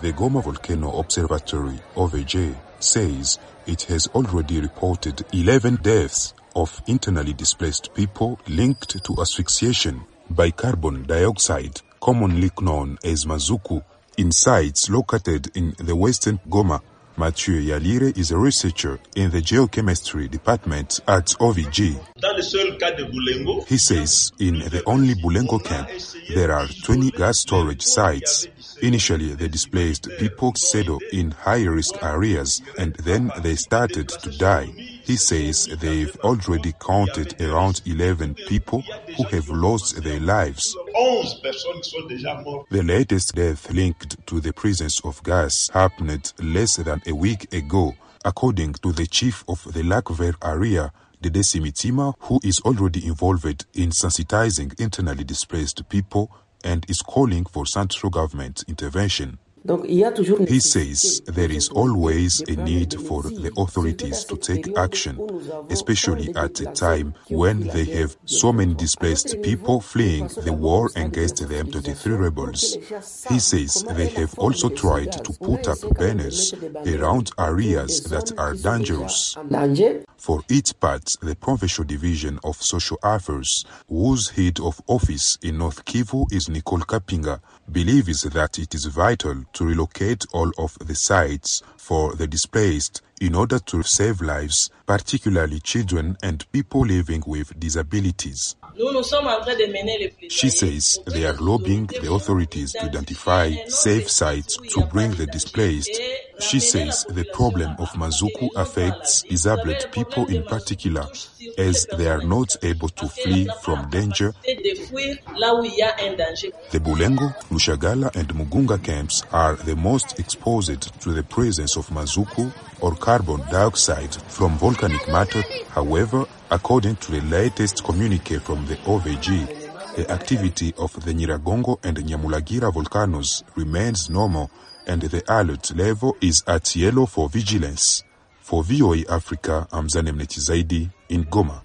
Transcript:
The Goma Volcano Observatory, OVJ, says it has already reported 11 deaths of internally displaced people linked to asphyxiation by carbon dioxide, commonly known as mazuku, in sites located in the western Goma. Mathieu Yalire is a researcher in the geochemistry department at OVJ. He says in the only Bulengo camp, there are 20 gas storage sites. Initially, the displaced people settled in high-risk areas and then they started to die. He says they've already counted around 11 people who have lost their lives. The latest death linked to the presence of gas happened less than a week ago, according to the chief of the Lac-Vert area, Dedesi Mitima, who is already involved in sensitizing internally displaced people and is calling for central government intervention. He says there is always a need for the authorities to take action, especially at a time when they have so many displaced people fleeing the war against the M23 rebels. He says they have also tried to put up banners around areas that are dangerous. For its part, the Provincial Division of Social Affairs, whose head of office in North Kivu is Nicole Kapinga, believes that it is vital to relocate all of the sites for the displaced in order to save lives, particularly children and people living with disabilities. She says they are lobbying the authorities to identify safe sites to bring the displaced. She says the problem of mazuku affects disabled people in particular, as they are not able to flee from danger. The Bulengo, Lushagala and Mugunga camps are the most exposed to the presence of mazuku or carbon dioxide from volcanic matter. However, according to the latest communique from the OVG, the activity of the Nyiragongo and Nyamulagira volcanoes remains normal and the alert level is at yellow for vigilance. For VOA Africa, I'm Zanem Netizaidi in Goma.